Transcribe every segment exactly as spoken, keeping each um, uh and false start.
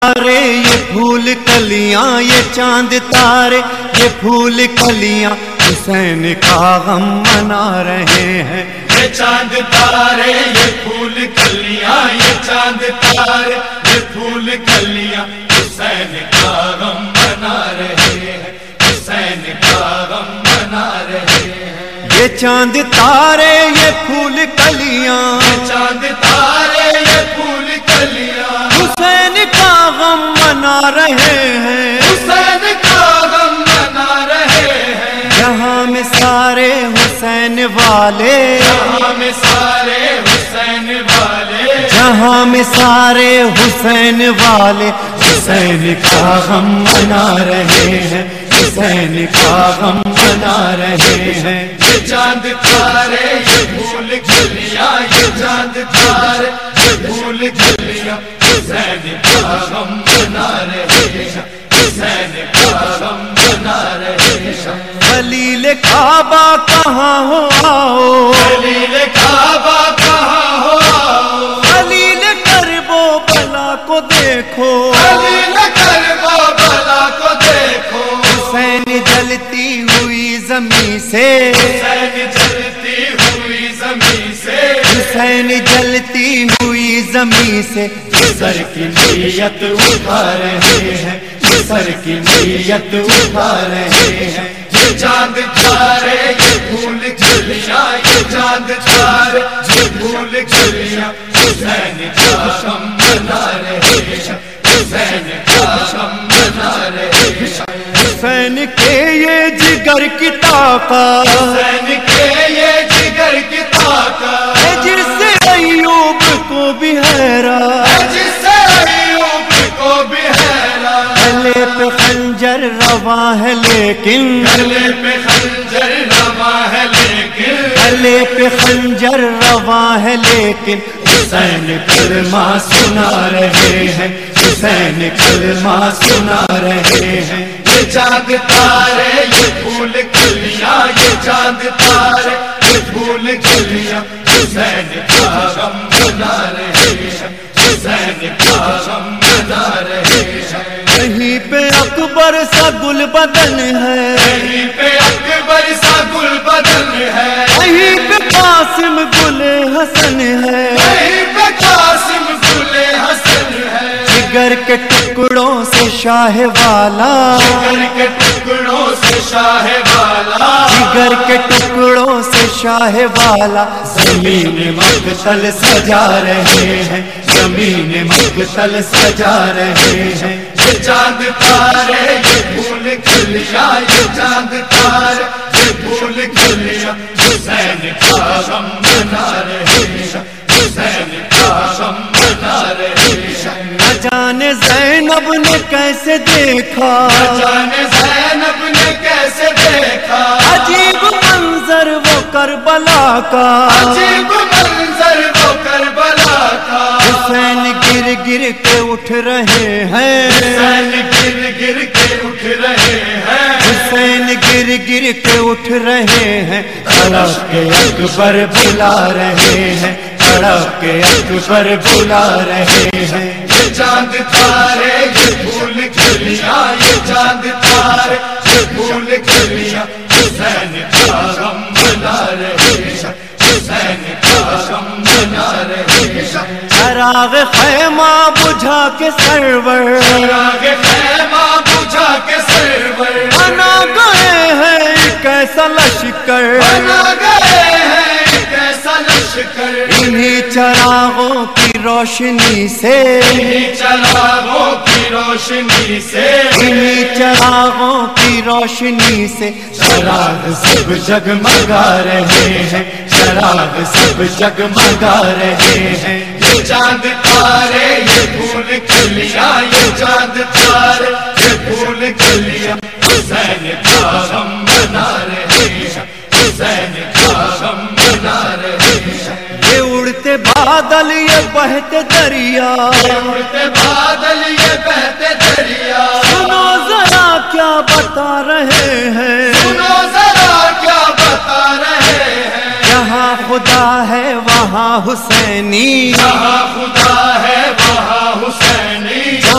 تارے یہ پھول کلیاں، یہ چاند تارے یہ پھول کلیاں حسین کا غم منا رہے ہیں۔ یہ چاند تارے یہ پھول کلیاں، یہ چاند تارے یہ پھول کلیاں حسین کا غم منا رہے ہیں، حسین کا غم منا رہے ہیں۔ یہ چاند تارے یہ پھول کلیاں، یہ چاند تارے یہ پھول کلیاں حسین کا غم منا رہے ہیں، حسین کا غم منا رہے ہیں۔ جہاں میں سارے حسین والے، جہاں میں سارے حسین والے، جہاں میں سارے حسین والے حسین کا غم منا رہے ہیں، حسین کا غم منا رہے ہیں۔ یہ چاند تارے یہ پھول کلیاں، یہ چاند تارے یہ پھول کلیاں حسین کا غم منا رہے ہیں، حسین کا غم منا رہے ہیں۔ خلیل کعبہ کہاں ہو آؤ، خلیل کعبہ کہاں ہو آؤ، خلیل کرب و بلا کو دیکھو، خلیل کرب و بلا کو دیکھو، حسین جلتی ہوئی زمین سے، حسین جلتی ہوئی زمین سے، حسین جلتی ہوئی زمین سے سر کی نیت اٹھا رہے ہیں، سر کی نیت اٹھا رہے ہیں۔ یہ چاند تارے یہ پھول کلیاں، یہ چاند تارے یہ پھول کلیاں حسین کا غم منا رہے ہیں، حسین کا غم منا رہے ہیں۔ حسین کے یہ جگر کی طاقت حسین کے یہ جگر کی طاقت ہے جس سے ایوب کو بھی حیران، جس سے ایوب کو بھی حیران، گلے پہ خنجر رواں ہے لیکن، گلے پہ خنجر رواں ہے لیکن، گلے پہ خنجر رواں ہے لیکن حسین کلمہ سنا رہے ہیں، حسین کلمہ سنا رہے ہیں۔ یہ چاند تارے یہ پھول کلیاں، یہ چاند تارے یہ پھول کلیاں حسین کا غم منا رہے ہیں، حسین کا غم منا رہے ہیں۔ کہیں پہ اکبر سا گل بدن ہے، کہیں پہ اکبر سا گل بدن ہے، کہیں پہ قاسم گل حسن ہے، کہیں پہ قاسم گل حسن ہے، جگر کے ٹکڑوں سے شاہ والا، جگر کے ٹکڑوں سے شاہ والا، جگر کے ٹکڑوں سے شاہ والا زمین مقتل سجا رہے ہیں، زمین مقتل سجا رہے ہیں۔ یہ چاند تارے یہ پھول کلیاں، یہ چاند تارے یہ پھول کلیاں حسین کا غم منا رہے ہیں، حسین کا غم منا رہے ہیں۔ نہ جانے زینب نے کیسے دیکھا، جانے زینب نے کیسے دیکھا، عجیب منظر وہ کربلا کا، عجیب منظر وہ کربلا کا، حسین گر گر کے اٹھ رہے ہیں، حسین گر گر کے اٹھ رہے ہیں، حسین گر گر کے اٹھ رہے ہیں، تڑپ کے اکبر بلا رہے ہیں، تڑپ کے اکبر بلا رہے ہیں۔ یہ چاند تارے یہ پھول کلیاں، یہ چاند تارے یہ پھول کلیاں حسین کا غم منا رہے ہیں، حسین کا غم منا رہے ہیں۔ چراغ خیمہ بجھا کے سرور چراغ خیمہ بجھا کے سرور بنا گئے ہیں ایک ایسا لشکر، بنا گئے ہیں ایک ایسا لشکر، انہی چراغوں کی روشنی سے، انہی چراغوں کی روشنی سے، انہی چراغوں کی روشنی سے چراغ سب جگمگا رہے ہیں، چراغ سب جگمگا رہے ہیں۔ یہ چاند تارے یہ پھول کلیاں، یہ چاند تارے یہ پھول کلیاں حسین کا غم منا رہے ہیں، حسین کا غم منا رہے ہیں۔ یہ اڑتے بادل یہ بہتے دریا، یہ اڑتے بادل یہ بہتے دریا، سنو ذرا کیا بتا رہے ہیں، سنو ذرا کیا بتا رہے ہیں۔ جہاں خدا ہے وہاں حسینی، جہاں خدا ہے وہاں حسینی، جہاں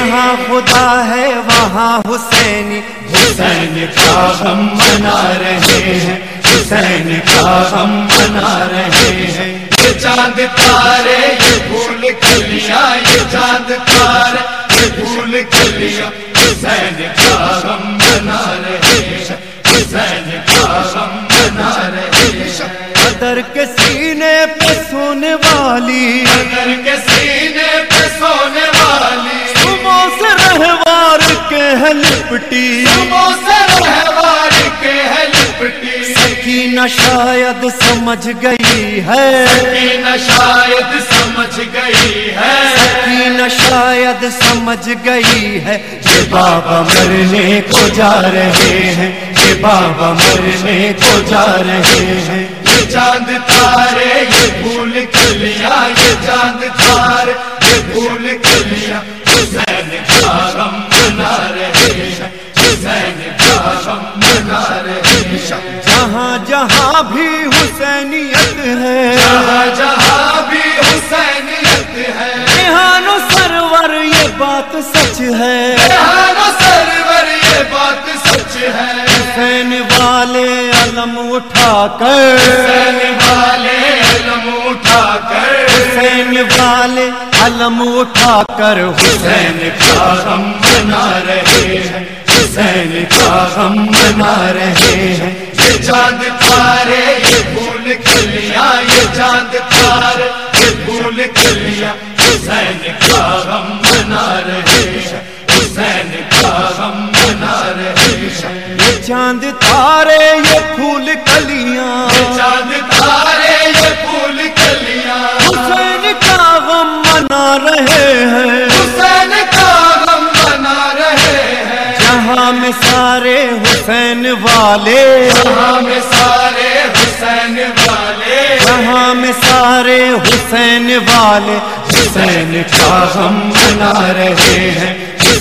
खुदा है वहाँ हुसैनी, हुसैन का हम मना रहे हैं, हुसैन का हम मना रहे हैं। ये चांद तारे ये फूल कलियां, ये चांद तारे ये फूल कलियां, हुसैन का हम मना रहे हैं, हुसैन का हम मना रहे हैं। कदर के सीने पे सोने वाली, कदर के सीने पे सोने वाली, सुबह से रहवार के है लिपटी, सुबह से रहवार के है लिपटी। सकीना शायद समझ गई है, सकीना शायद समझ गई है, सकीना शायद समझ गई है। ये बाबा मरने को जा रहे हैं, ये बाबा मरने को जा रहे हैं। ये चांद तारे ये फूल कलियां, ये चांद तारे ये फूल कलियां, हुसैन का हम मना रहे हैं, हुसैन का हम मना रहे हैं। जहाँ जहाँ भी हुसैनियत है, जहाँ जहाँ भी हुसैनियत है, रेहानो सरवर ये बात सच है, रेहानो सरवर ये बात सच है। हुसैन वाले अलम उठाकर, हुसैन वाले अलम उठाकर, हुसैन वाले अलम उठाकर, हुसैन का हम मना रहे हैं, हुसैन का हम मना रहे हैं। ये चांद तारे ये फूल कलियां, ये चांद तारे ये फूल कलियां, हुसैन का हम मना रहे हैं, हुसैन का हम मना रहे हैं। ये चांद तारे ये फूल कलियां, ये चांद तारे ये फूल कलियां, हुसैन का गम मना रहे हैं, हुसैन का हम मना रहे हैं। जहाँ में सारे हुसैन वाले, जहाँ में सारे हुसैन वाले, जहाँ में सारे हुसैन वाले, हुसैन का हम मना रहे हैं,